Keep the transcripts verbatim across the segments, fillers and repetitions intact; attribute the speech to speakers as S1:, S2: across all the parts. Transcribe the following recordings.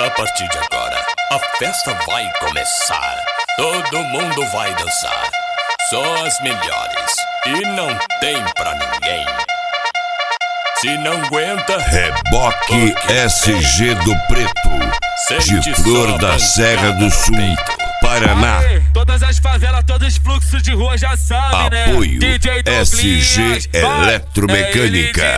S1: A partir de agora, a festa vai começar. Todo mundo vai dançar. Só as melhores. E não tem pra ninguém. Se não aguenta,
S2: Reboque S G do Preto, de Flor da Serra do Sul, Paraná.
S3: Aê, todas as favelas, todos os fluxos de rua já sabem, né?
S2: Apoio
S3: D J
S2: S G Eletromecânica.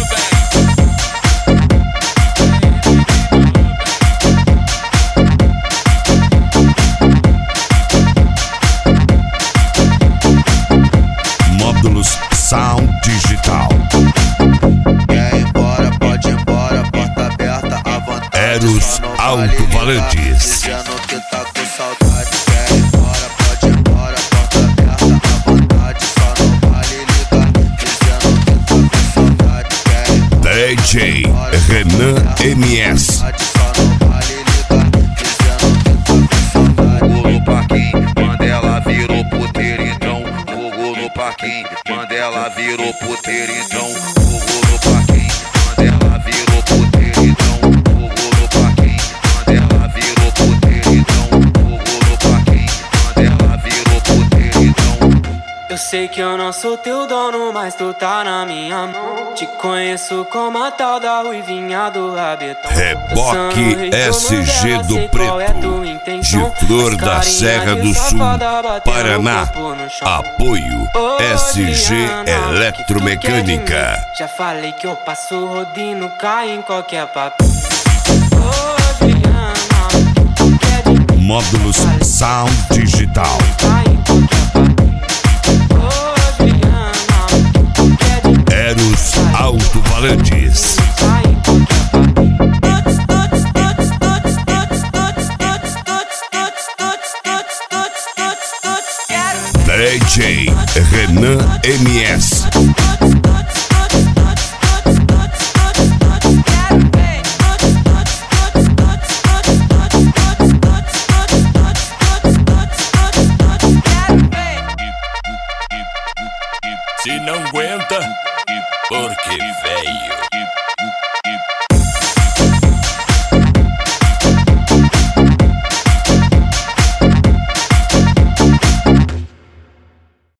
S2: Módulos Sound Digital.
S4: Quer ir embora, pode ir embora, porta aberta, à vontade.
S2: Eros Alto-Falantes.
S4: Dizendo que tá com saudade. Quer ir embora, pode ir embora, porta aberta, à vontade. Só não vale ligar, dizendo que tá com saudade. Quer ir embora,
S2: D J Renan M S.
S4: só não vale ligar, dizendo que tá com saudade.
S5: Fogo no parquinho, Mandela virou puteiro, então. Fogo no parquinho, Mandela virou puteiro, então. Fogo no parquinho, Mandela virou puteiro, então. Fogo no parquinho, Mandela virou puteiro, então. Fogo no parquinho, Mandela virou puteiro, então.
S6: Eu sei que eu não sou teu dono, mas tu tá na minha mão. Te conheço como a tal da ruivinha do rabetão.
S2: Reboque S G do Preto, de Flor da Serra do Sul, Paraná. Apoio S G Eletromecânica.
S6: Já falei que eu passo rodinho, cai em qualquer papel. Ô, Juliana, quer de mim?
S2: Módulos Sound Digital.
S6: Cai em qualquer papel. Ô, Juliana, quer de mim?
S2: Eros Alto-Falantes.
S6: Cai em qualquer papel.
S2: D J Renan M S.
S1: se não aguenta, porque vem.